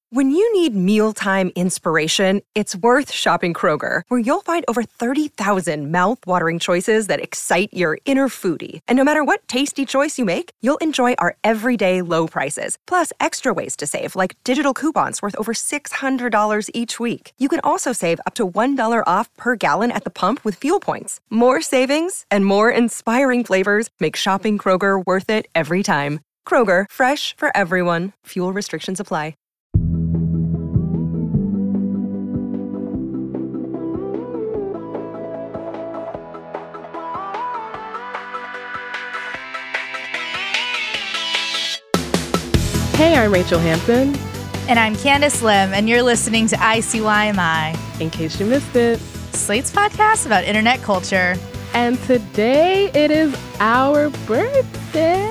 When you need mealtime inspiration, it's worth shopping Kroger, where you'll find over 30,000 mouth-watering choices that excite your inner foodie. And no matter what tasty choice you make, you'll enjoy our everyday low prices, plus extra ways to save, like digital coupons worth over $600 each week. You can also save up to $1 off per gallon at the pump with fuel points. More savings and more inspiring flavors make shopping Kroger worth it every time. Kroger, fresh for everyone. Fuel restrictions apply. Hey, I'm Rachel Hampton. And I'm Candace Lim, and you're listening to ICYMI. In case you missed it, Slate's podcast about internet culture. And today it is our birthday.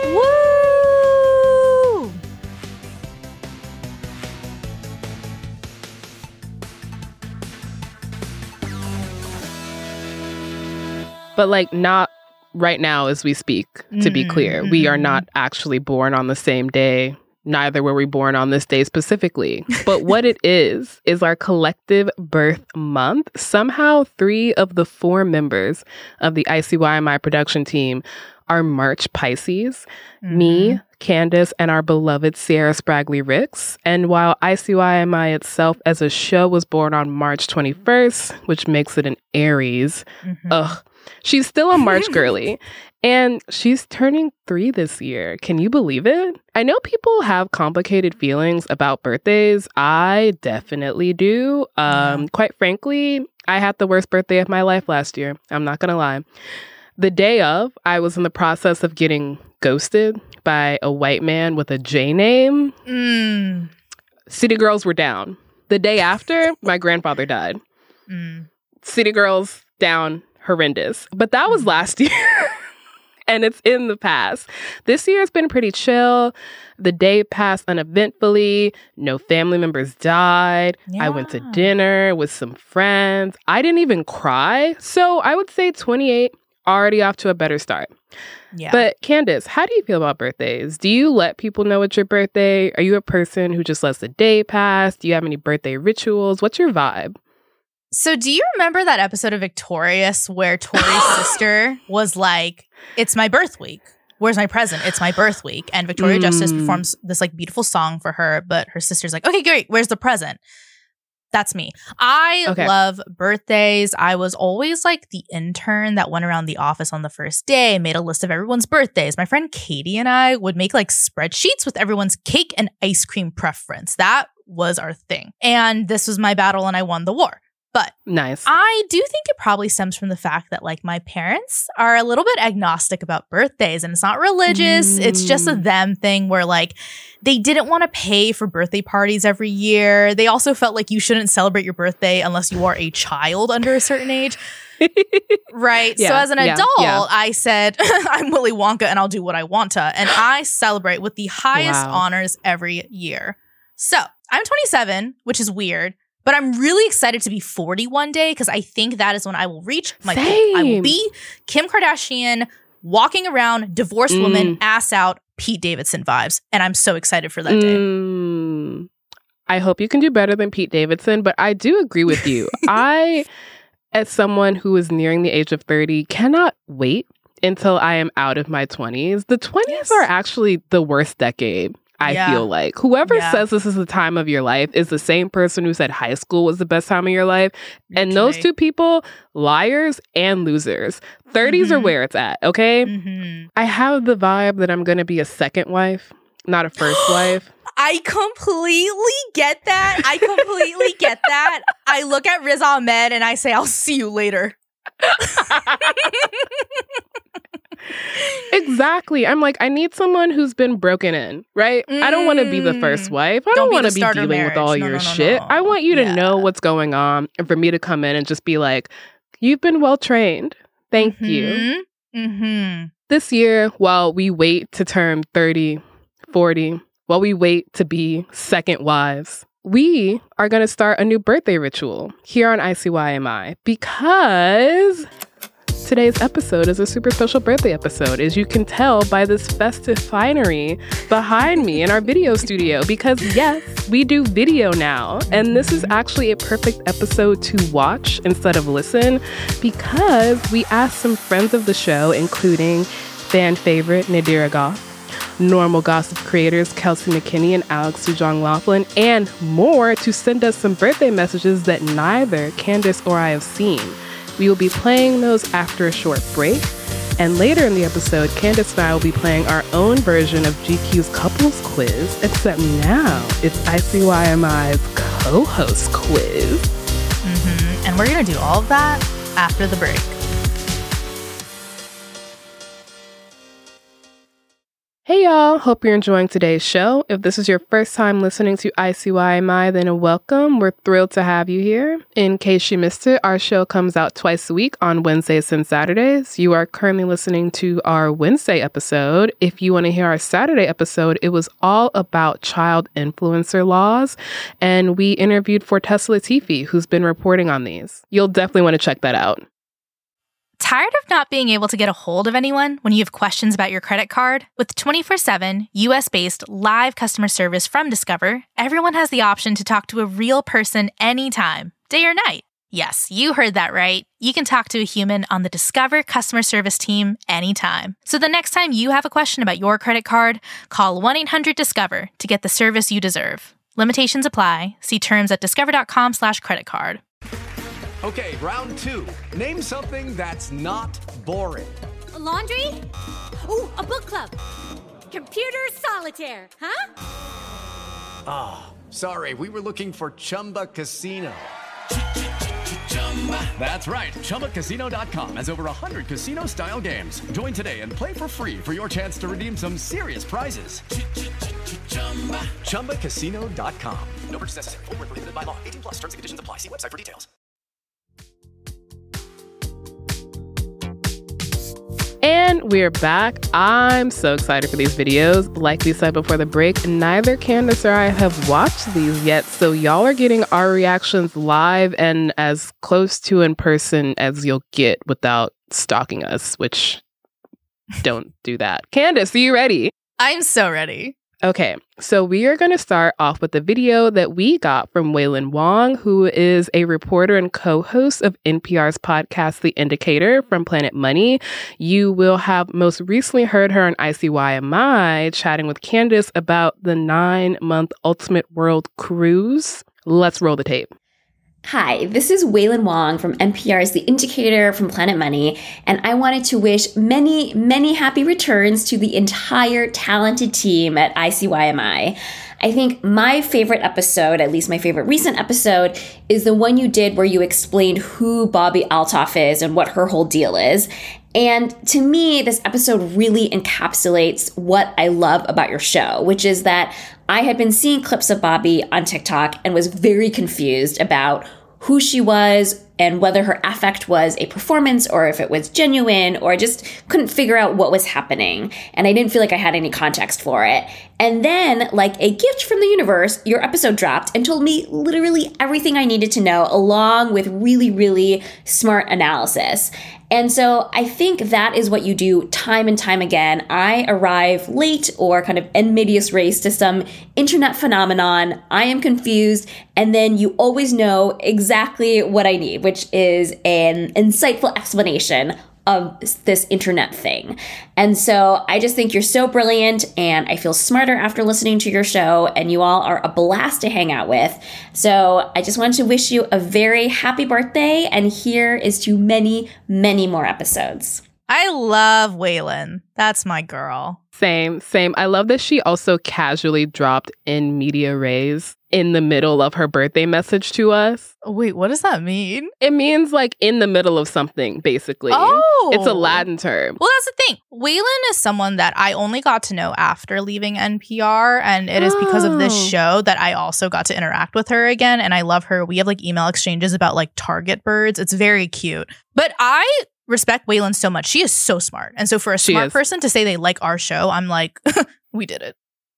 Woo! But like not right now as we speak, to be clear. We are not actually born on the same day. Neither were we born on this day specifically. But what it is our collective birth month. Somehow 3 of the 4 members of the ICYMI production team are March Pisces. Me, Candace, and our beloved Sierra Spragley Ricks. And while ICYMI itself as a show was born on March 21st, which makes it an Aries, she's still a March girly. And she's turning 3 this year. Can you believe it? I know people have complicated feelings about birthdays. I definitely do. Quite frankly, I had the worst birthday of my life last year. I'm not going to lie. The day of, I was in the process of getting ghosted by a white man with a J name. City girls were down. The day after, my grandfather died. City girls down, horrendous. But that was last year. And it's in the past. This year has been pretty chill. The day passed uneventfully. No family members died. I went to dinner with some friends. I didn't even cry. So I would say 28, already off to a better start. Yeah. But Candace, how do you feel about birthdays? Do you let people know it's your birthday? Are you a person who just lets the day pass? Do you have any birthday rituals? What's your vibe? So do you remember that episode of Victorious where Tori's sister was like, it's my birth week. Where's my present? It's my birth week. And Victoria Justice performs this like beautiful song for her, but her sister's like, okay, great. Where's the present? That's me. I love birthdays. I was always like the intern that went around the office on the first day and made a list of everyone's birthdays. My friend Katie and I would make like spreadsheets with everyone's cake and ice cream preference. That was our thing. And this was my battle and I won the war. But nice. I do think it probably stems from the fact that like my parents are a little bit agnostic about birthdays and it's not religious. It's just a them thing where like they didn't want to pay for birthday parties every year. They also felt like you shouldn't celebrate your birthday unless you are a child under a certain age. Right. So as an adult, I said, I'm Willy Wonka and I'll do what I want to. And I celebrate with the highest honors every year. So I'm 27, which is weird. But I'm really excited to be 40 one day because I think that is when I will reach my peak. I will be Kim Kardashian, walking around, divorced woman, ass out, Pete Davidson vibes. And I'm so excited for that day. I hope you can do better than Pete Davidson, but I do agree with you. I, as someone who is nearing the age of 30, cannot wait until I am out of my 20s. The 20s are actually the worst decade. I feel like whoever says this is the time of your life is the same person who said high school was the best time of your life. And those two people, liars and losers. 30s are where it's at, okay? I have the vibe that I'm going to be a second wife, not a first wife. I completely get that. I look at Riz Ahmed and I say, I'll see you later. Exactly. I'm like, I need someone who's been broken in, right? I don't want to be the first wife. I don't want to be dealing with all your shit. I want you to know what's going on and for me to come in and just be like, you've been well trained. Thank you. This year, while we wait to turn 30, 40, while we wait to be second wives, we are going to start a new birthday ritual here on ICYMI because today's episode is a super special birthday episode, as you can tell by this festive finery behind me in our video studio, because yes, we do video now. And this is actually a perfect episode to watch instead of listen, because we asked some friends of the show, including fan favorite Nadira Goff, Normal Gossip creators Kelsey McKinney and Alex Sujong Laughlin, and more, to send us some birthday messages that neither Candace or I have seen. We will be playing those after a short break, and later in the episode, Candace and I will be playing our own version of GQ's couples quiz, except now it's ICYMI's co-host quiz. And we're going to do all of that after the break. Hey y'all, hope you're enjoying today's show. If this is your first time listening to ICYMI, then welcome. We're thrilled to have you here. In case you missed it, our show comes out twice a week on Wednesdays and Saturdays. You are currently listening to our Wednesday episode. If you want to hear our Saturday episode, it was all about child influencer laws, and we interviewed Fortessa Latifi, who's been reporting on these. You'll definitely want to check that out. Tired of not being able to get a hold of anyone when you have questions about your credit card? With 24/7, US-based live customer service from Discover, everyone has the option to talk to a real person anytime, day or night. Yes, you heard that right. You can talk to a human on the Discover customer service team anytime. So the next time you have a question about your credit card, call 1-800-DISCOVER to get the service you deserve. Limitations apply. See terms at discover.com/creditcard. Okay, round two. Name something that's not boring. A laundry? Ooh, a book club. Computer solitaire, huh? Ah, sorry, we were looking for Chumba Casino. That's right, ChumbaCasino.com has over 100 casino-style games. Join today and play for free for your chance to redeem some serious prizes. ChumbaCasino.com. No purchase necessary. Void where prohibited by law. 18+ terms and conditions apply. See website for details. And we're back. I'm so excited for these videos. Like we said before the break, neither Candace or I have watched these yet, so y'all are getting our reactions live and as close to in person as you'll get without stalking us, which don't do that. Candace, are you ready? I'm so ready. Okay, so we are going to start off with a video that we got from Wailin Wong, who is a reporter and co-host of NPR's podcast, The Indicator, from Planet Money. You will have most recently heard her on ICYMI chatting with Candace about the 9-month Ultimate World Cruise. Let's roll the tape. Hi, this is Wailin Wong from NPR's The Indicator from Planet Money, and I wanted to wish many, many happy returns to the entire talented team at ICYMI. I think my favorite episode, at least my favorite recent episode, is the one you did where you explained who Bobbi Althoff is and what her whole deal is. And to me, this episode really encapsulates what I love about your show, which is that I had been seeing clips of Bobbi on TikTok and was very confused about who she was and whether her affect was a performance or if it was genuine, or I just couldn't figure out what was happening. And I didn't feel like I had any context for it. And then, like a gift from the universe, your episode dropped and told me literally everything I needed to know, along with really, really smart analysis. And so I think that is what you do time and time again. I arrive late or kind of en medias res to some internet phenomenon. I am confused. And then you always know exactly what I need, which is an insightful explanation of this internet thing. And so I just think you're so brilliant, and I feel smarter after listening to your show, and you all are a blast to hang out with. So I just wanted to wish you a very happy birthday, and here is to many, many more episodes. I love Wailin. That's my girl. Same. I love that she also casually dropped in media res in the middle of her birthday message to us. Wait, what does that mean? It means like in the middle of something, basically. Oh! It's a Latin term. Well, that's the thing. Wailin is someone that I only got to know after leaving NPR, and it is because of this show that I also got to interact with her again, and I love her. We have like email exchanges about like target birds. It's very cute. But I respect Wailin so much. She is so smart. And so for a smart person to say they like our show, I'm like, we did it.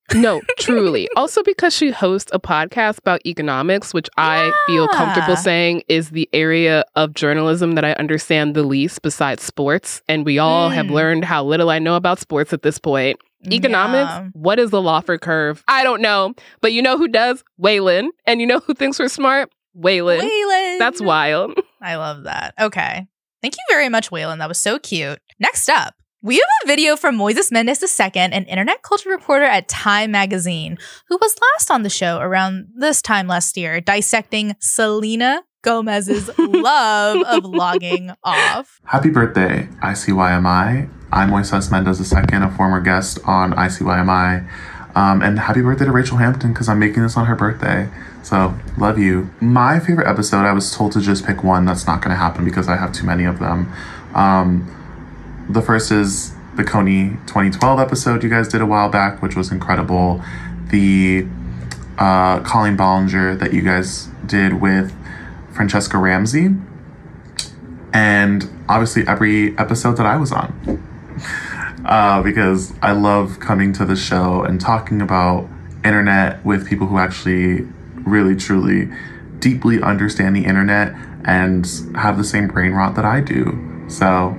No, truly. Also because she hosts a podcast about economics, which I feel comfortable saying is the area of journalism that I understand the least besides sports. And we all have learned how little I know about sports at this point. Economics, what is the Laffer curve? I don't know. But you know who does? Waylon. And you know who thinks we're smart? Waylon. That's wild. I love that. Okay. Thank you very much, Waylon. That was so cute. Next up, we have a video from Moises Mendez II, an internet culture reporter at Time Magazine, who was last on the show around this time last year, dissecting Selena Gomez's love of logging off. Happy birthday, ICYMI. I'm Moises Mendez II, a former guest on ICYMI. And happy birthday to Rachel Hampton, because I'm making this on her birthday. So, love you. My favorite episode, I was told to just pick one. That's not going to happen because I have too many of them. The first is the Kony 2012 episode you guys did a while back, which was incredible. The Colleen Ballinger that you guys did with Francesca Ramsey. And obviously every episode that I was on. Because I love coming to the show and talking about internet with people who actually really, truly, deeply understand the internet and have the same brain rot that I do. So,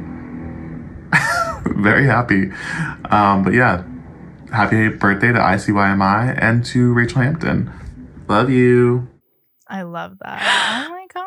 very happy. But yeah, happy birthday to ICYMI and to Rachel Hampton. Love you. I love that. Oh my God.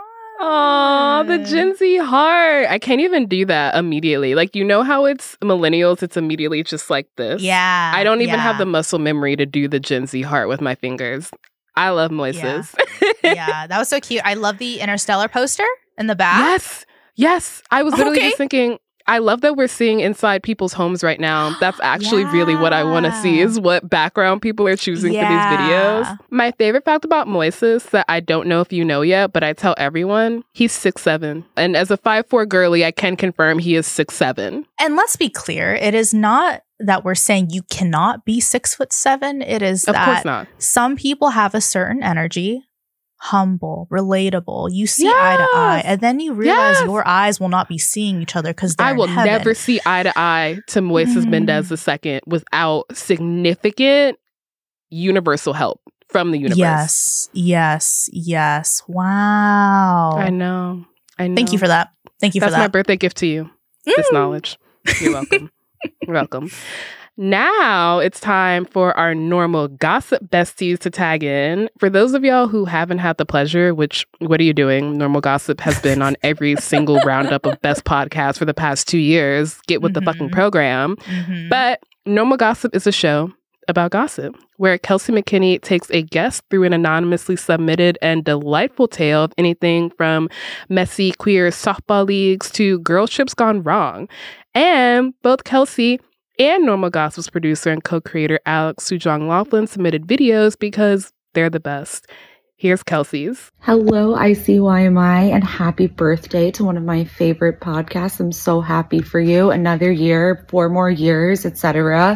Oh, the Gen Z heart. I can't even do that immediately. Like, you know how it's millennials, it's immediately just like this. Yeah. I don't even have the muscle memory to do the Gen Z heart with my fingers. I love Moises. Yeah, that was so cute. I love the Interstellar poster in the back. Yes. I was literally just thinking, I love that we're seeing inside people's homes right now. That's actually really what I want to see, is what background people are choosing for these videos. My favorite fact about Moises that I don't know if you know yet, but I tell everyone, he's 6'7". And as a 5'4" girly, I can confirm he is 6'7". And let's be clear, it is not that we're saying you cannot be 6'7". It is of that course not. Some people have a certain energy. Humble, relatable. You see eye to eye, and then you realize your eyes will not be seeing each other because I will never see eye to eye to Moises Mendez II without significant universal help from the universe. Yes. Wow. I know. Thank you for that. That's my birthday gift to you. This knowledge. You're welcome. You're welcome. Now it's time for our normal gossip besties to tag in. For those of y'all who haven't had the pleasure, which, what are you doing? Normal Gossip has been on every single roundup of best podcasts for the past 2 years. Get with the fucking program. But Normal Gossip is a show about gossip, where Kelsey McKinney takes a guest through an anonymously submitted and delightful tale of anything from messy queer softball leagues to girl trips gone wrong. And both Kelsey and Normal Gossip's producer and co-creator Alex Sujong Laughlin submitted videos because they're the best. Here's Kelsey's. Hello, ICYMI, and happy birthday to one of my favorite podcasts. I'm so happy for you. Another year, 4 more years, etc.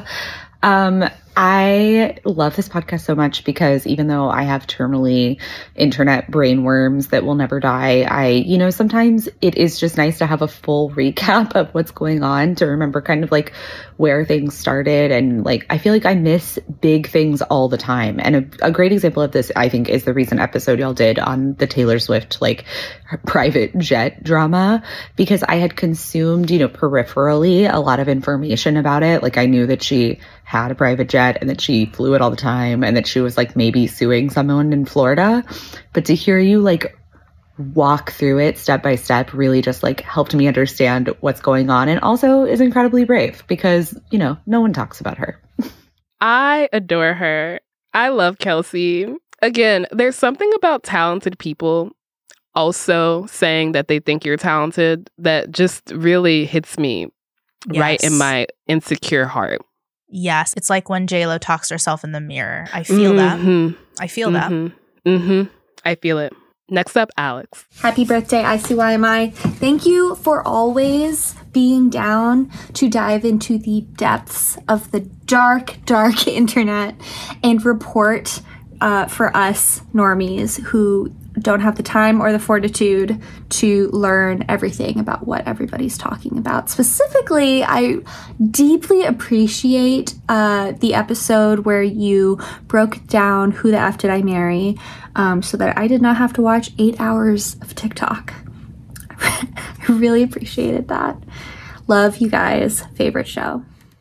I love this podcast so much because even though I have terminally internet brain worms that will never die, sometimes it is just nice to have a full recap of what's going on, to remember kind of like where things started. And like, I feel like I miss big things all the time. And a great example of this, I think, is the recent episode y'all did on the Taylor Swift, like, private jet drama, because I had consumed, peripherally a lot of information about it. Like, I knew that she had a private jet and that she flew it all the time and that she was like maybe suing someone in Florida. But to hear you like walk through it step by step really just like helped me understand what's going on, and also is incredibly brave because, no one talks about her. I adore her. I love Kelsey. Again, there's something about talented people also saying that they think you're talented that just really hits me right in my insecure heart. Yes, it's like when J-Lo talks to herself in the mirror. I feel that. I feel that. I feel it. Next up, Alex. Happy birthday, ICYMI. Thank you for always being down to dive into the depths of the dark, dark internet and report for us normies who don't have the time or the fortitude to learn everything about what everybody's talking about. Specifically, I deeply appreciate the episode where you broke down Who the F Did I Marry, so that I did not have to watch 8 hours of TikTok. I really appreciated that. Love you guys. Favorite show.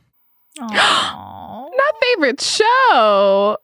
Not favorite show.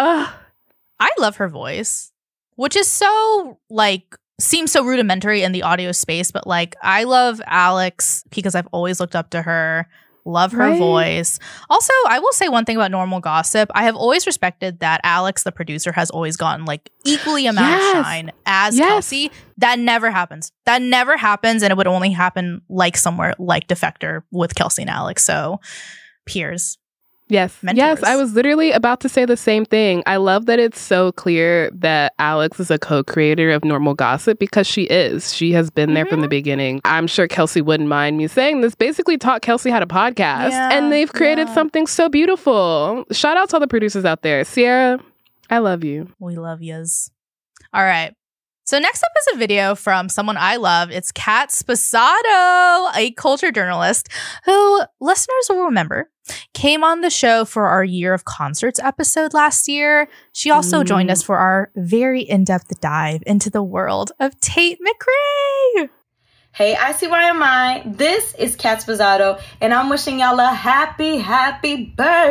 I love her voice, which is so, like, seems so rudimentary in the audio space, but, like, I love Alex because I've always looked up to her. Love her voice. Also, I will say one thing about Normal Gossip. I have always respected that Alex, the producer, has always gotten, like, equally amount of shine as Kelsey. That never happens. That never happens, and it would only happen, like, somewhere like Defector with Kelsey and Alex. So, peers. Yes. Mentors. Yes, I was literally about to say the same thing. I love that it's so clear that Alex is a co-creator of Normal Gossip because she is. She has been there from the beginning. I'm sure Kelsey wouldn't mind me saying this. Basically taught Kelsey how to podcast. And they've created something so beautiful. Shout out to all the producers out there. Sierra, I love you. We love yous. All right. So next up is a video from someone I love. It's Kat Sposato, a culture journalist who listeners will remember came on the show for our Year of Concerts episode last year. She also joined us for our very in-depth dive into the world of Tate McRae. Hey, ICYMI, this is Kat Sposato, and I'm wishing y'all a happy, happy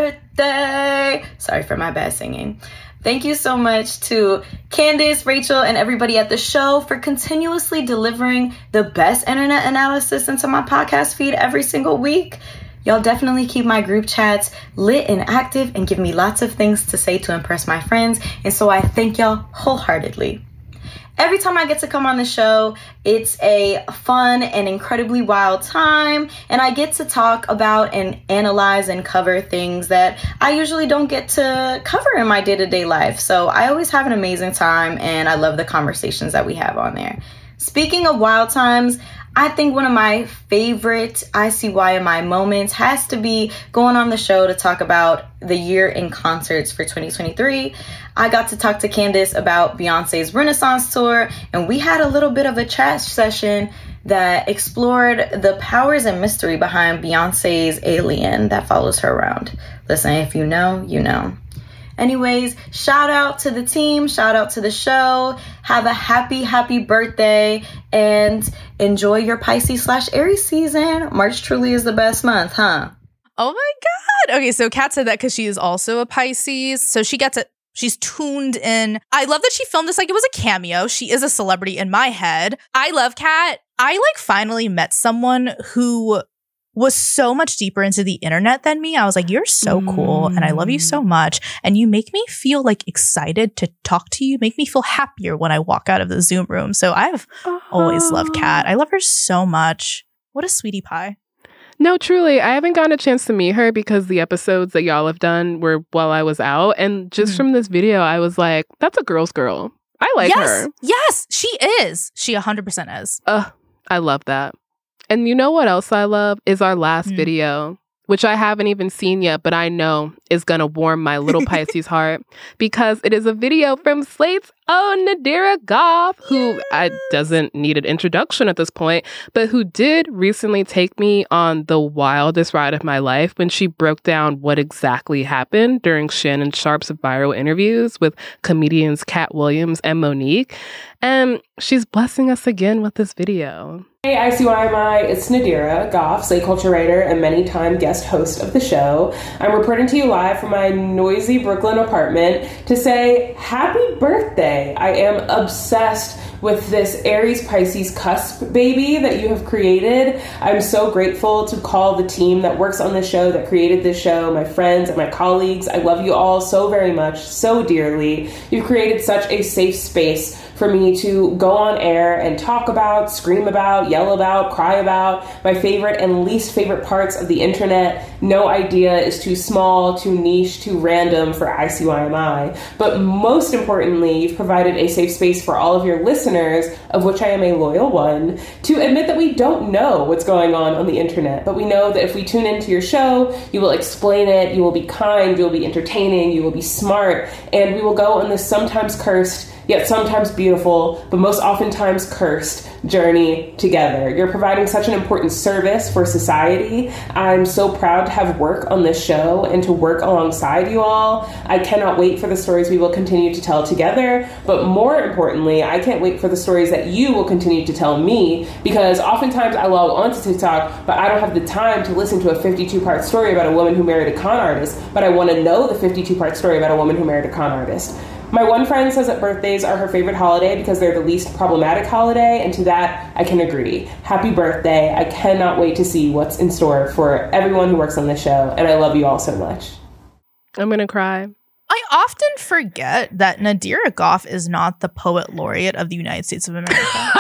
birthday. Sorry for my bad singing. Thank you so much to Candace, Rachel, and everybody at the show for continuously delivering the best internet analysis into my podcast feed every single week. Y'all definitely keep my group chats lit and active and give me lots of things to say to impress my friends. And so I thank y'all wholeheartedly. Every time I get to come on the show, it's a fun and incredibly wild time, and I get to talk about and analyze and cover things that I usually don't get to cover in my day-to-day life. So I always have an amazing time, and I love the conversations that we have on there. Speaking of wild times, I think one of my favorite ICYMI moments has to be going on the show to talk about the year in concerts for 2023. I got to talk to Candace about Beyonce's Renaissance tour, and we had a little bit of a chat session that explored the powers and mystery behind Beyonce's alien that follows her around. Listen, if you know, you know. Anyways, shout out to the team, shout out to the show. Have a happy, happy birthday and enjoy your Pisces/Aries season. March truly is the best month, huh? Oh my God. Okay, so Kat said that because she is also a Pisces. So she gets it. She's tuned in. I love that she filmed this like it was a cameo. She is a celebrity in my head. I love Kat. I finally met someone who was so much deeper into the internet than me. I was like, you're so cool and I love you so much. And you make me feel excited to talk to you, make me feel happier when I walk out of the Zoom room. So I've always loved Kat. I love her so much. What a sweetie pie. No, truly, I haven't gotten a chance to meet her because the episodes that y'all have done were while I was out. And just from this video, I was like, that's a girl's girl. I like her. Yes, she is. She 100% is. I love that. And you know what else I love is our last video, which I haven't even seen yet, but I know is going to warm my little Pisces heart because it is a video from Slate's own Nadira Goff, who doesn't need an introduction at this point, but who did recently take me on the wildest ride of my life when she broke down what exactly happened during Shannon Sharpe's viral interviews with comedians Cat Williams and Monique. And she's blessing us again with this video. Hey ICYMI, it's Nadira Goff, Slate culture writer and many-time guest host of the show. I'm reporting to you live from my noisy Brooklyn apartment to say happy birthday. I am obsessed with this Aries Pisces cusp baby that you have created. I'm so grateful to call the team that works on the show, that created this show, my friends and my colleagues. I love you all so very much, so dearly. You've created such a safe space for me to go on air and talk about, scream about, yell about, cry about my favorite and least favorite parts of the internet. No idea is too small, too niche, too random for ICYMI. But most importantly, you've provided a safe space for all of your listeners, of which I am a loyal one, to admit that we don't know what's going on the internet. But we know that if we tune into your show, you will explain it, you will be kind, you will be entertaining, you will be smart, and we will go on this sometimes cursed yet sometimes beautiful, but most oftentimes cursed journey together. You're providing such an important service for society. I'm so proud to have work on this show and to work alongside you all. I cannot wait for the stories we will continue to tell together, but more importantly, I can't wait for the stories that you will continue to tell me, because oftentimes I log onto TikTok, but I don't have the time to listen to a 52-part story about a woman who married a con artist, but I want to know the 52-part story about a woman who married a con artist. My one friend says that birthdays are her favorite holiday because they're the least problematic holiday, and to that, I can agree. Happy birthday. I cannot wait to see what's in store for everyone who works on this show, and I love you all so much. I'm gonna cry. I often forget that Nadira Goff is not the poet laureate of the United States of America.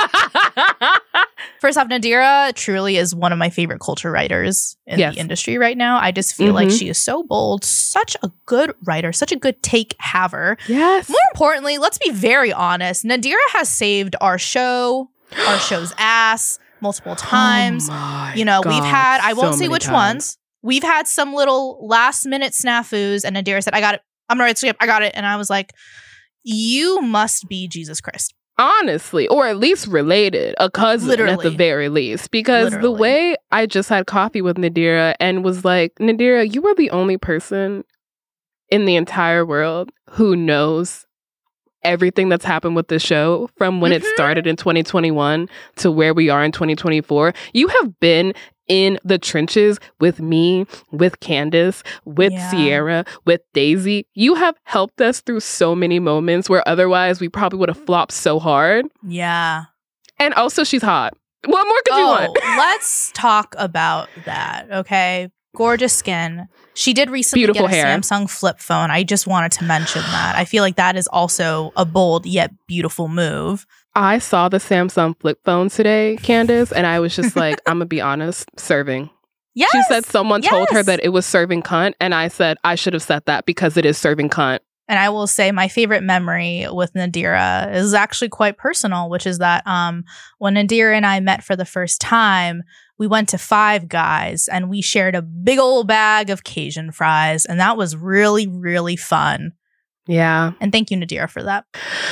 First off, Nadira truly is one of my favorite culture writers in the industry right now. I just feel like she is so bold, such a good writer, such a good take haver. Yes. More importantly, let's be very honest. Nadira has saved our show's ass multiple times. We've had, I won't say which ones. We've had some little last minute snafus, and Nadira said, I got it. I'm going to write script. I got it. And I was like, you must be Jesus Christ. Honestly, or at least related, a cousin at the very least. Because the way I just had coffee with Nadira and was like, Nadira, you are the only person in the entire world who knows everything that's happened with the show from when it started in 2021 to where we are in 2024. You have been in the trenches with me, with Candace, with Sierra, with Daisy. You have helped us through so many moments where otherwise we probably would have flopped so hard. Yeah. And also she's hot. What more could you want? Let's talk about that, okay? Gorgeous skin. She did recently Beautiful get a hair. Samsung flip phone. I just wanted to mention that. I feel like that is also a bold yet beautiful move. I saw the Samsung flip phone today, Candace, and I was just like, I'm going to be honest, serving. Yes. She said someone told her that it was serving cunt, and I said I should have said that because it is serving cunt. And I will say my favorite memory with Nadira is actually quite personal, which is that when Nadira and I met for the first time, we went to Five Guys and we shared a big old bag of Cajun fries. And that was really, really fun. Yeah. And thank you, Nadira, for that.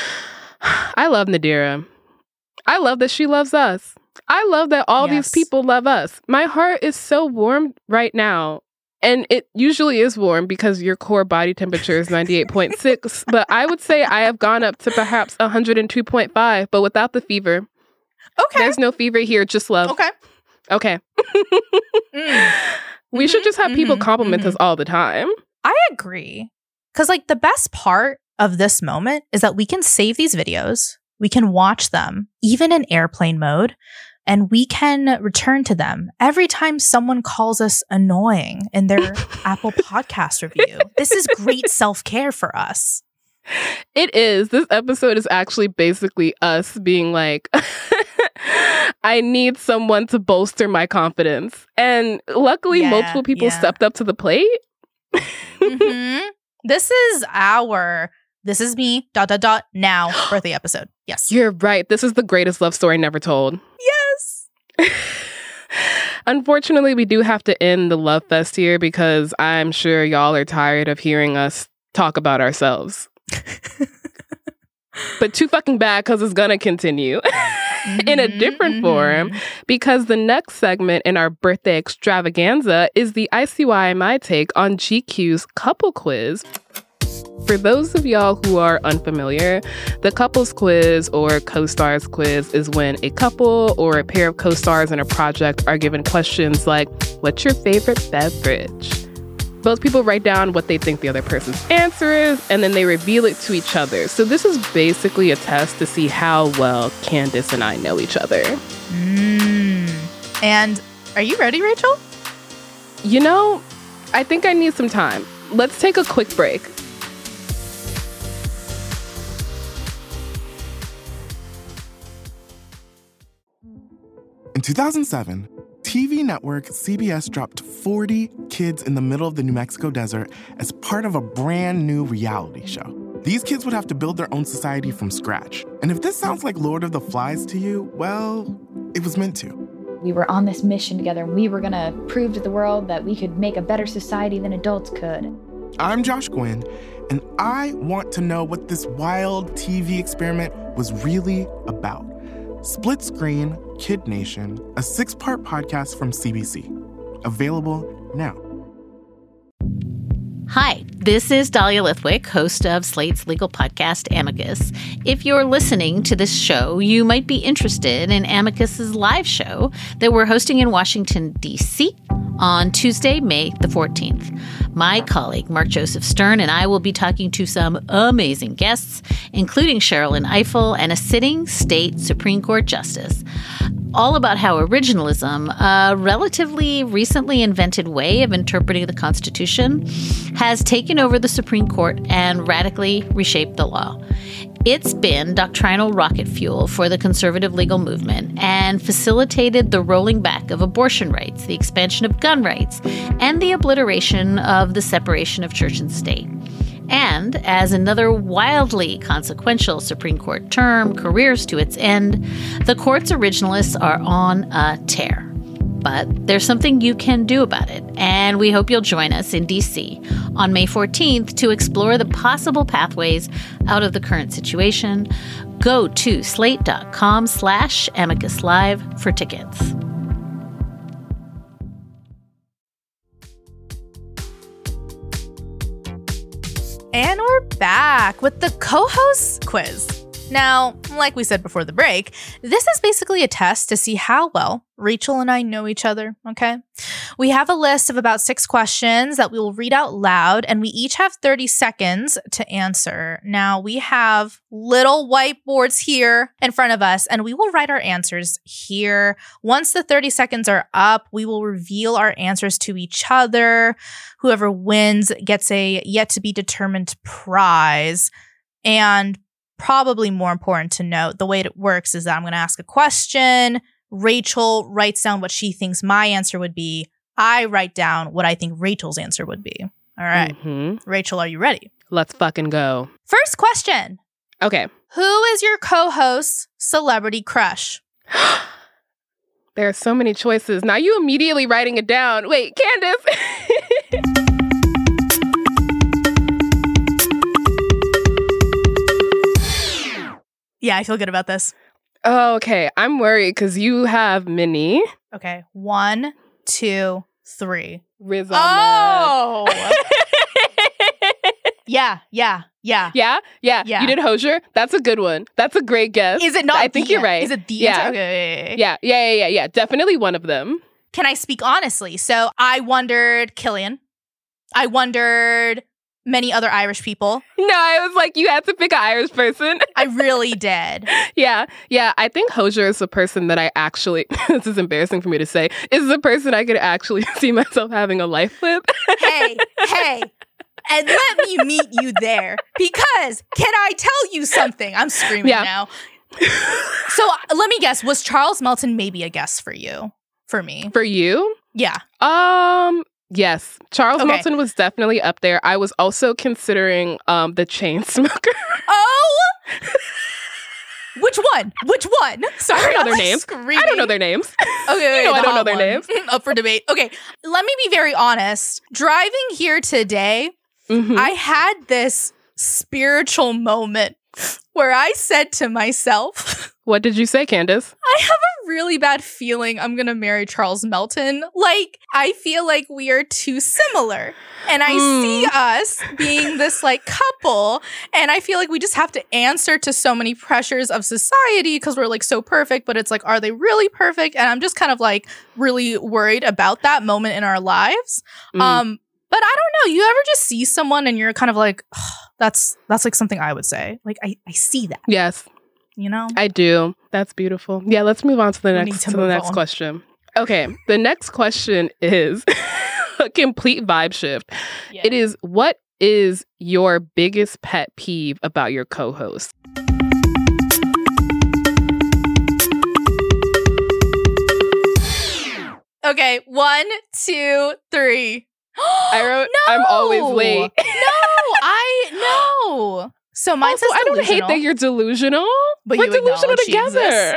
I love Nadira. I love that she loves us. I love that all these people love us. My heart is so warm right now. And it usually is warm because your core body temperature is 98.6. But I would say I have gone up to perhaps 102.5, but without the fever. Okay. There's no fever here, just love. Okay. We should just have people compliment us all the time. I agree. Because like the best part of this moment is that we can save these videos. We can watch them, even in airplane mode. And we can return to them every time someone calls us annoying in their Apple Podcast review. This is great self-care for us. It is. This episode is actually basically us being like, I need someone to bolster my confidence. And luckily, multiple people stepped up to the plate. This is me, ... now, birthday episode. Yes. You're right. This is the greatest love story never told. Yes. Unfortunately, we do have to end the love fest here because I'm sure y'all are tired of hearing us talk about ourselves. But too fucking bad because it's gonna continue in a different form, because the next segment in our birthday extravaganza is the ICYMI take on GQ's couple quiz. For those of y'all who are unfamiliar, the couples quiz or co-stars quiz is when a couple or a pair of co-stars in a project are given questions like, what's your favorite beverage? Both people write down what they think the other person's answer is, and then they reveal it to each other. So this is basically a test to see how well Candace and I know each other. And are you ready, Rachel? You know, I think I need some time. Let's take a quick break. In 2007, TV network CBS dropped 40 kids in the middle of the New Mexico desert as part of a brand new reality show. These kids would have to build their own society from scratch. And if this sounds like Lord of the Flies to you, well, it was meant to. We were on this mission together, and we were going to prove to the world that we could make a better society than adults could. I'm Josh Gwynn, and I want to know what this wild TV experiment was really about. Split Screen, Kid Nation, a 6-part podcast from CBC. Available now. Hi, this is Dahlia Lithwick, host of Slate's legal podcast, Amicus. If you're listening to this show, you might be interested in Amicus's live show that we're hosting in Washington, D.C. on Tuesday, May the 14th. My colleague, Mark Joseph Stern, and I will be talking to some amazing guests, including Sherrilyn Ifill and a sitting state Supreme Court justice, all about how originalism, a relatively recently invented way of interpreting the Constitution, has taken over the Supreme Court and radically reshaped the law. It's been doctrinal rocket fuel for the conservative legal movement and facilitated the rolling back of abortion rights, the expansion of gun rights, and the obliteration of the separation of church and state. And as another wildly consequential Supreme Court term careers to its end, the court's originalists are on a tear. But there's something you can do about it, and we hope you'll join us in D.C. on May 14th to explore the possible pathways out of the current situation. Go to slate.com/Amicus Live for tickets. And we're back with the co-host quiz. Now, like we said before the break, this is basically a test to see how well Rachel and I know each other, okay? We have a list of about 6 questions that we will read out loud, and we each have 30 seconds to answer. Now, we have little whiteboards here in front of us, and we will write our answers here. Once the 30 seconds are up, we will reveal our answers to each other. Whoever wins gets a yet-to-be-determined prize. And probably more important to note, the way it works is that I'm going to ask a question. Rachel writes down what she thinks my answer would be. I write down what I think Rachel's answer would be. All right. Rachel, are you ready? Let's fucking go. First question. Okay. Who is your co-host's celebrity crush? There are so many choices. Now you immediately writing it down. Wait, Candace. Yeah, I feel good about this. Oh, okay. I'm worried because you have Minnie. Okay. 1, 2, 3. Riz Ahmed. Oh! Yeah. Yeah? You did Hozier? That's a good one. That's a great guess. Is it not? I think you're right. Is it the yeah. answer? Okay. Yeah. Definitely one of them. Can I speak honestly? So I wondered Killian. I wondered many other Irish people. No, I was like, you had to pick an Irish person. I really did. Yeah. I think Hozier is the person that I actually, this is embarrassing for me to say, is the person I could actually see myself having a life with. Hey. And let me meet you there. Because can I tell you something? I'm screaming now. So let me guess. Was Charles Melton maybe a guess for you? For me? For you? Yeah. Yes. Charles Melton was definitely up there. I was also considering the Chainsmoker. Oh! Which one? Sorry, I don't know their names. I don't know their names. Okay, I don't know their names. Up for debate. Okay, let me be very honest. Driving here today, I had this spiritual moment where I said to myself, what did you say, Candace? I have a really bad feeling I'm going to marry Charles Melton. Like, I feel like we are too similar. And I see us being this like couple. And I feel like we just have to answer to so many pressures of society because we're like so perfect. But it's like, are they really perfect? And I'm just kind of like really worried about that moment in our lives. But I don't know. You ever just see someone and you're kind of like, oh, that's like something I would say. Like, I see that. Yes. You know? I do. That's beautiful. Yeah, let's move on to the next question. Okay, the next question is a complete vibe shift. Yeah. It is, what is your biggest pet peeve about your co-host? Okay, 1, 2, 3. I wrote, no! I'm always late. No. So mine says I don't delusional. hate that you're delusional. But we're delusional together.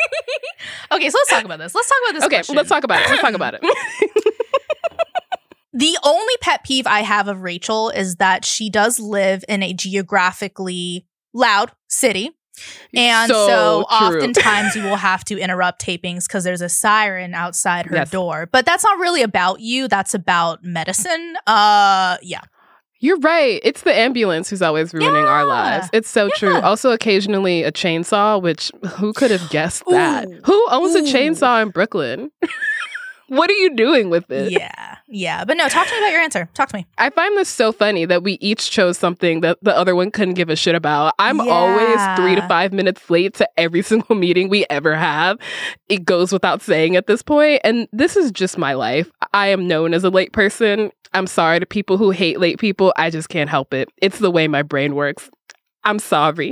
Okay, so let's talk about this. Okay, question. let's talk about it. The only pet peeve I have of Rachel is that she does live in a geographically loud city. And so oftentimes you will have to interrupt tapings because there's a siren outside her door. But that's not really about you. That's about medicine. Yeah. You're right. It's the ambulance who's always ruining our lives. It's so true. Also, occasionally a chainsaw, which who could have guessed that? Who owns a chainsaw in Brooklyn? What are you doing with it? Yeah. But no, talk to me about your answer. Talk to me. I find this so funny that we each chose something that the other one couldn't give a shit about. I'm always 3 to 5 minutes late to every single meeting we ever have. It goes without saying at this point. And this is just my life. I am known as a late person. I'm sorry to people who hate late people. I just can't help it. It's the way my brain works. I'm sorry.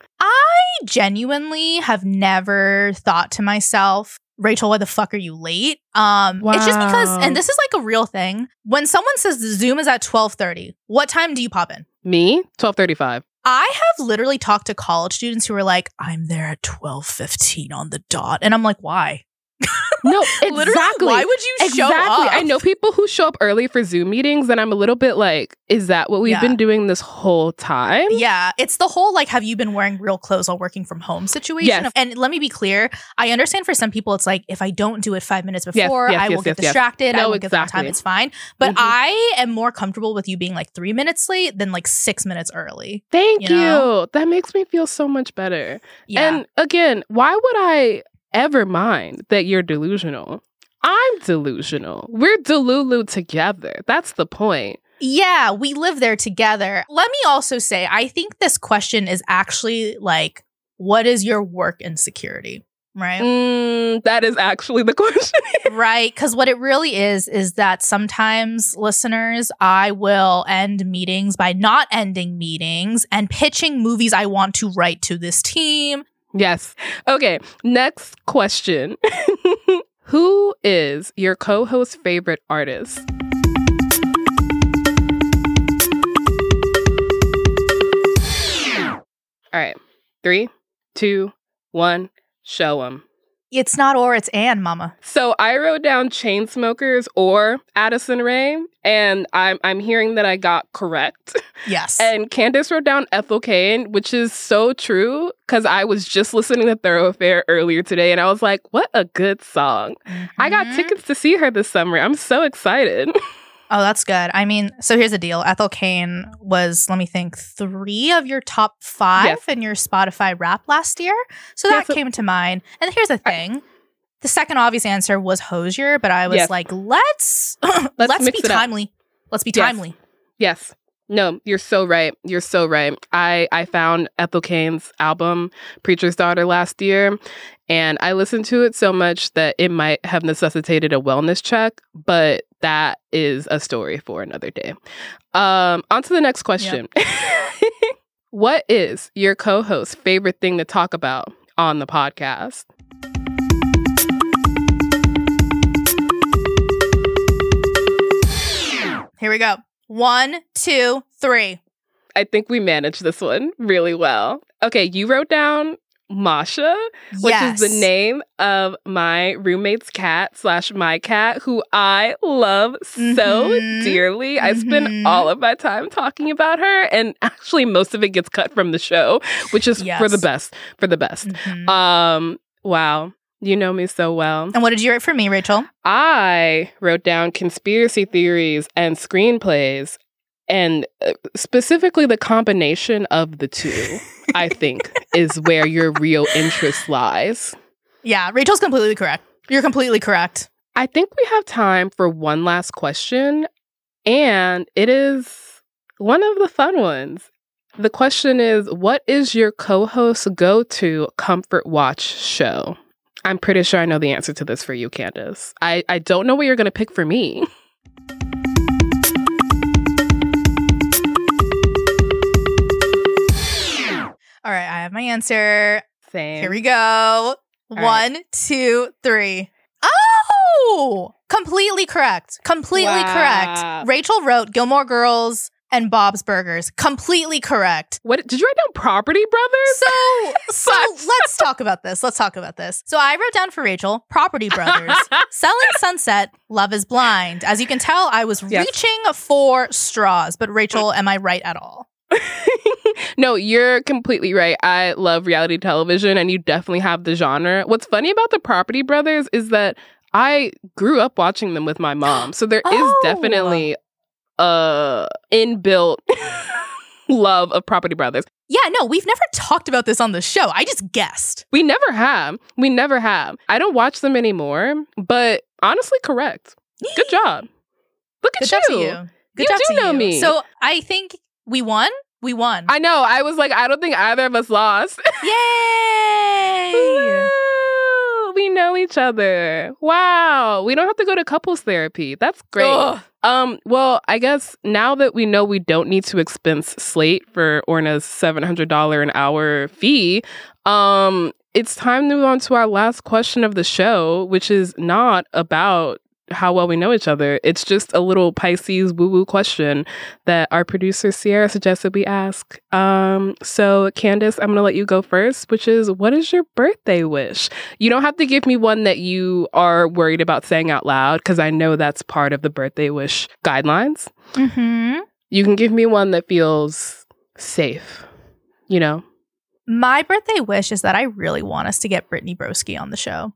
I genuinely have never thought to myself, Rachel, why the fuck are you late? It's just because, and this is like a real thing, when someone says the Zoom is at 12:30, what time do you pop in? Me? 12:35. I have literally talked to college students who are like, I'm there at 12:15 on the dot. And I'm like, why? No, exactly. Why would you show up? I know people who show up early for Zoom meetings, and I'm a little bit like, is that what we've been doing this whole time? Yeah, it's the whole like, have you been wearing real clothes while working from home situation? Yes. And let me be clear, I understand for some people, it's like, if I don't do it 5 minutes before, I will get distracted. I won't get there on time. It's fine. But I am more comfortable with you being like 3 minutes late than like 6 minutes early. Thank you. That makes me feel so much better. Yeah. And again, why would I ever mind that you're delusional? I'm delusional. We're delulu together. That's the point. Yeah, we live there together. Let me also say, I think this question is actually like, what is your work insecurity? Right? That is actually the question. Right? Because what it really is that sometimes, listeners, I will end meetings by not ending meetings and pitching movies I want to write to this team. Yes. Okay. Next question. Who is your co-host's favorite artist? All right. 3, 2, 1. Show 'em. It's not or, it's and, mama. So I wrote down Chainsmokers or Addison Rae, and I'm hearing that I got correct. Yes. And Candace wrote down Ethel Cain, which is so true, because I was just listening to Thoroughfare earlier today, and I was like, what a good song. I got tickets to see her this summer. I'm so excited. Oh, that's good. I mean, so here's the deal. Ethel Cain was, let me think, 3 of your top 5 in your Spotify rap last year. So that came to mind. And here's the thing. The second obvious answer was Hozier, but I was like, let's be timely. Let's be timely. Yes. No, you're so right. You're so right. I found Ethel Cain's album, Preacher's Daughter, last year, and I listened to it so much that it might have necessitated a wellness check, but that is a story for another day. On to the next question. Yep. What is your co-host's favorite thing to talk about on the podcast? Here we go. 1, 2, 3. I think we managed this one really well. Okay, you wrote down Masha, which is the name of my roommate's cat / my cat, who I love so dearly. I spend all of my time talking about her, and actually most of it gets cut from the show, which is for the best. Wow. You know me so well. And what did you write for me, Rachel? I wrote down conspiracy theories and screenplays, and specifically the combination of the two, I think, is where your real interest lies. Yeah, Rachel's completely correct. You're completely correct. I think we have time for one last question, and it is one of the fun ones. The question is, what is your co-host's go-to comfort watch show? I'm pretty sure I know the answer to this for you, Candace. I don't know what you're going to pick for me. All right, I have my answer. Same. Here we go. 1, 2, 3. Oh! Completely correct. Completely correct. Rachel wrote Gilmore Girls, and Bob's Burgers. Completely correct. What did you write down? Property Brothers? So let's talk about this. So I wrote down for Rachel, Property Brothers, Selling Sunset, Love is Blind. As you can tell, I was reaching for straws. But Rachel, am I right at all? No, you're completely right. I love reality television, and you definitely have the genre. What's funny about the Property Brothers is that I grew up watching them with my mom. So there is definitely inbuilt love of Property Brothers. Yeah, no, we've never talked about this on the show. I just guessed. We never have. I don't watch them anymore, but honestly, correct. Good job. Look at Good job to you. Good job do to know you. me. So I think we won. I know. I was like, I don't think either of us lost. Yay! Woo! We know each other. Wow. We don't have to go to couples therapy. That's great. Ugh. Well, I guess now that we know we don't need to expense Slate for Orna's $700 an hour fee, it's time to move on to our last question of the show, which is not about how well we know each other. It's just a little Pisces woo-woo question that our producer Sierra suggested we ask. So Candace, I'm going to let you go first, which is, what is your birthday wish? You don't have to give me one that you are worried about saying out loud, because I know that's part of the birthday wish guidelines. Mm-hmm. You can give me one that feels safe, you know? My birthday wish is that I really want us to get Brittany Broski on the show.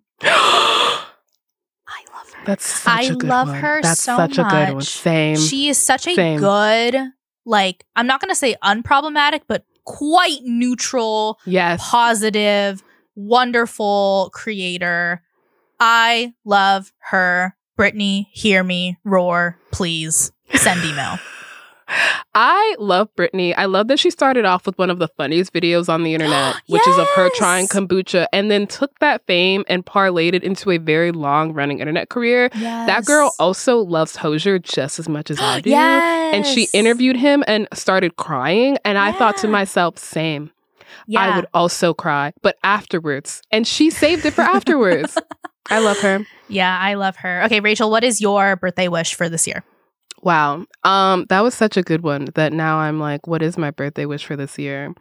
That's such a good love one. her That's so such much. a good one. Same. She is such a Same. good, like, I'm not going to say unproblematic, but quite neutral, positive, wonderful creator. I love her. Brittany, hear me, roar, please. Send email. I love Brittany. I love that she started off with one of the funniest videos on the internet, which is of her trying kombucha, and then took that fame and parlayed it into a very long-running internet career. Yes. That girl also loves Hozier just as much as I do. Yes. And she interviewed him and started crying, and I thought to myself, same. I would also cry, but afterwards. And she saved it for afterwards. I love her. Yeah, I love her. Okay, Rachel, what is your birthday wish for this year? Wow. That was such a good one that now I'm like, what is my birthday wish for this year?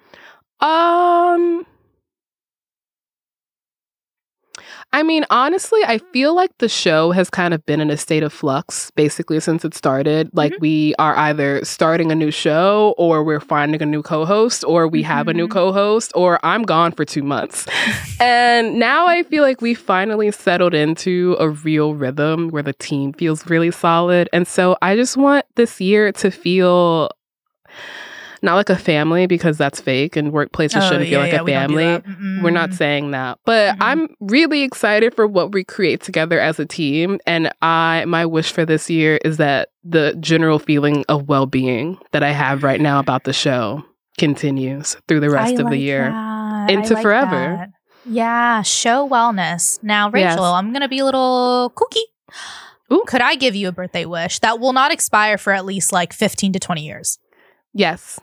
I mean, honestly, I feel like the show has kind of been in a state of flux basically since it started. Like we are either starting a new show, or we're finding a new co-host, or we have a new co-host, or I'm gone for 2 months. And now I feel like we finally settled into a real rhythm where the team feels really solid. And so I just want this year to feel not like a family, because that's fake and workplaces shouldn't feel like a family. We're not saying that. But I'm really excited for what we create together as a team. And my wish for this year is that the general feeling of well-being that I have right now about the show continues through the rest of the year into forever. That. Yeah, show wellness. Now, Rachel, I'm going to be a little kooky. Ooh. Could I give you a birthday wish that will not expire for at least like 15 to 20 years? Yes.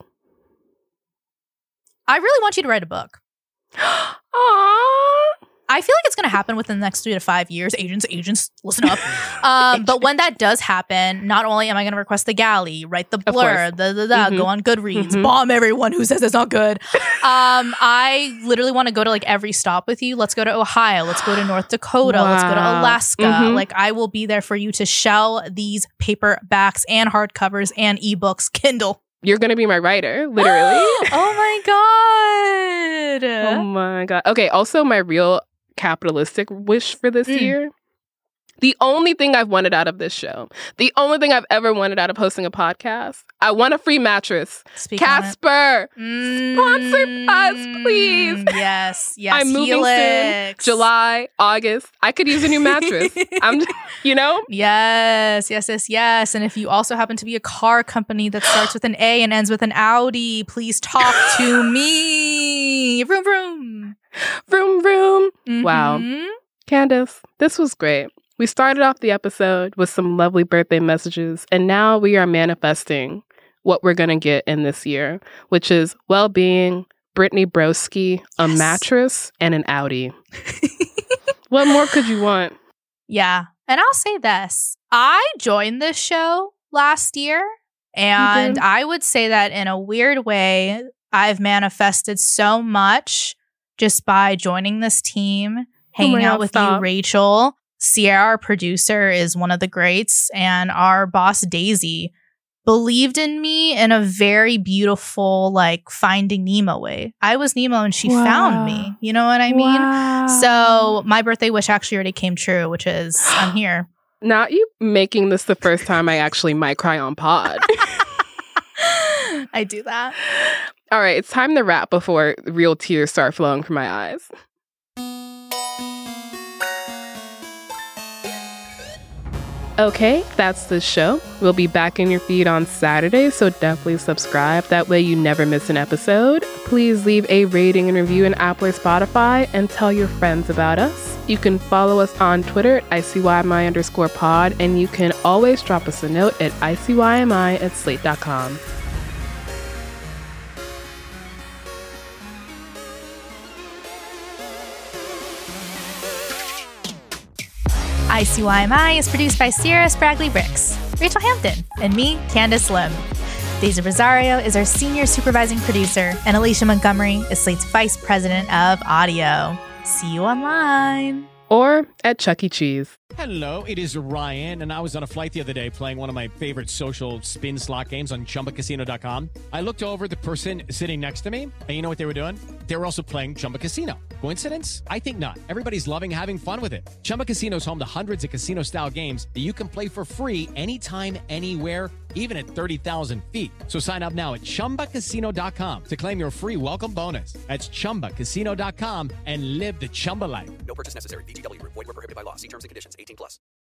I really want you to write a book. Aww. I feel like it's going to happen within the next 3 to 5 years. Agents, listen up. But when that does happen, not only am I going to request the galley, write the blur, go on Goodreads, bomb everyone who says it's not good. I literally want to go to like every stop with you. Let's go to Ohio. Let's go to North Dakota. Let's go to Alaska. Like I will be there for you to shell these paperbacks and hardcovers and ebooks, Kindle. You're going to be my writer, literally. Oh my God. Oh my God. Okay, also my real capitalistic wish for this year. The only thing I've wanted out of this show, the only thing I've ever wanted out of hosting a podcast, I want a free mattress. Casper, sponsor us, please. Yes. I'm moving soon. July, August. I could use a new mattress. Yes. And if you also happen to be a car company that starts with an A and ends with an Audi, please talk to me. Vroom, vroom. Vroom, vroom. Wow. Candace, this was great. We started off the episode with some lovely birthday messages, and now we are manifesting what we're going to get in this year, which is well-being, Brittany Broski, a mattress, and an Audi. What more could you want? Yeah. And I'll say this. I joined this show last year And I would say that in a weird way, I've manifested so much just by joining this team, hanging out with you, Rachel. Sierra, our producer, is one of the greats. And our boss, Daisy, believed in me in a very beautiful, like, Finding Nemo way. I was Nemo and she found me. You know what I mean? So my birthday wish actually already came true, which is I'm here. Not you making this the first time I actually might cry on pod. I do that. All right, it's time to wrap before real tears start flowing from my eyes. Okay, that's the show. We'll be back in your feed on Saturday, so definitely subscribe. That way you never miss an episode. Please leave a rating and review in Apple or Spotify and tell your friends about us. You can follow us on Twitter at ICYMI_pod, and you can always drop us a note at ICYMI@slate.com. ICYMI is produced by Sierra Spragley-Ricks, Rachel Hampton, and me, Candace Lim. Daisy Rosario is our senior supervising producer, and Alicia Montgomery is Slate's vice president of audio. See you online. Or at Chuck E. Cheese. Hello, it is Ryan, and I was on a flight the other day playing one of my favorite social spin slot games on ChumbaCasino.com. I looked over at the person sitting next to me, and you know what they were doing? They were also playing Chumba Casino. Coincidence? I think not. Everybody's loving having fun with it. Chumba Casino is home to hundreds of casino-style games that you can play for free anytime, anywhere, even at 30,000 feet. So sign up now at ChumbaCasino.com to claim your free welcome bonus. That's ChumbaCasino.com and live the Chumba life. No purchase necessary. VGW. Void where prohibited by law. See terms and conditions. 18+.